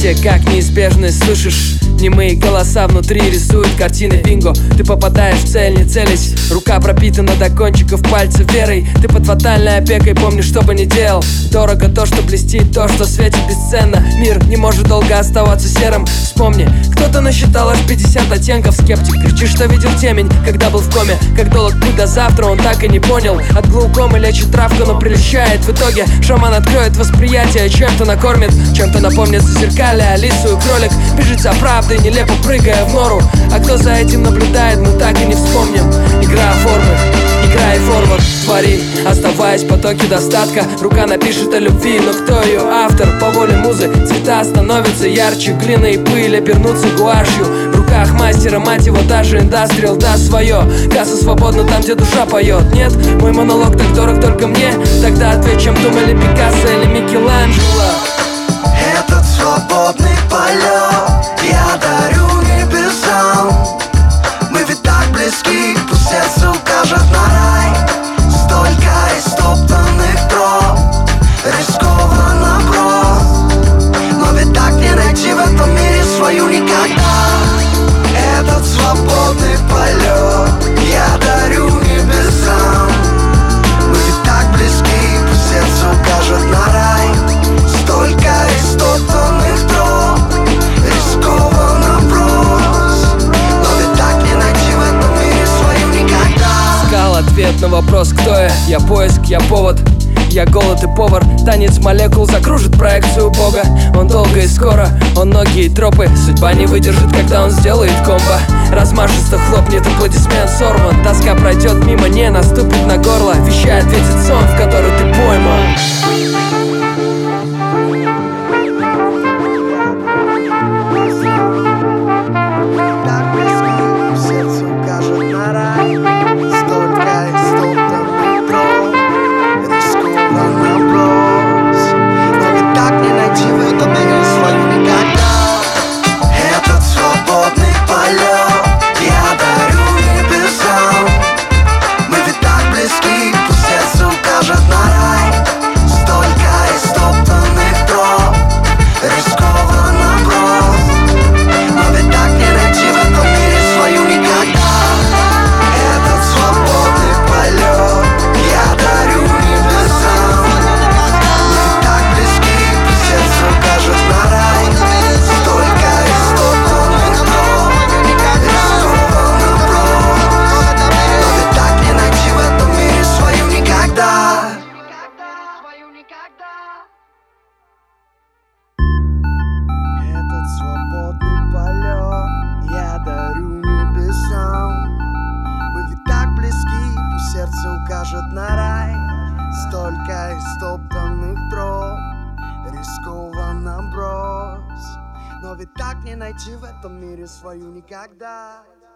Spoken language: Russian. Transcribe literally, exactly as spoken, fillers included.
События как неизбежные, слышишь? Немые голоса внутри рисуют картины бинго. Ты попадаешь в цель, не целясь. Рука пропитана до кончиков пальцев верой. Ты под фатальной опекой, помни, что бы ни делал. Дорого то, что блестит, то, что светит бесценно. Мир не может долго оставаться серым. Вспомни, кто-то насчитал аж пятьдесят оттенков. Скептик кричит, что видел темень, когда был в коме. Как долг путь до завтра, он так и не понял. От глаукомы лечит травка, но прельщает. В итоге шаман откроет восприятие, чем-то накормит, чем-то напомнит зазеркалье, Алису и кролик. Бежит за правдой, нелепо прыгая в нору. А кто за этим наблюдает, мы так и не вспомним. Игра формы, игра и форвард. Твори, оставаясь в потоке достатка. Рука напишет о любви, но кто ее автор? По воле музы цвета становятся ярче. Глина и пыль обернутся гуашью. В руках мастера, мать его, даже индастриал даст свое. Касса свободна там, где душа поет. Нет, мой монолог так дорог только мне. Тогда ответь, чем думали Пикассо или Микеланджело. Этот свободный полет я дарю небесам. Мы ведь так близки, пусть сердце укажет на рай. Столько истоптанных троп, рискованно брос. Но ведь так не найти в этом мире свою никогда. Этот свободный полет я дарю небесам. Мы ведь так близки, пусть сердце укажет на рай. Столько истоптанных троп, рискованно брос. Но ведь так не найти в этом мире свою никогда. Искал ответ на вопрос, кто я? Я поиск, я повод. Я голод и повар, танец молекул закружит проекцию Бога. Он долго и скоро, он ноги и тропы. Судьба не выдержит, когда он сделает комбо. Размашисто хлопнет аплодисмент сорван. Тоска пройдет мимо, не наступит на горло. Вещай ответит сон, в который ты пойман. Сердце укажет на рай. Столько истоптанных троп, рискованно брос. Но ведь так не найти в этом мире свою никогда.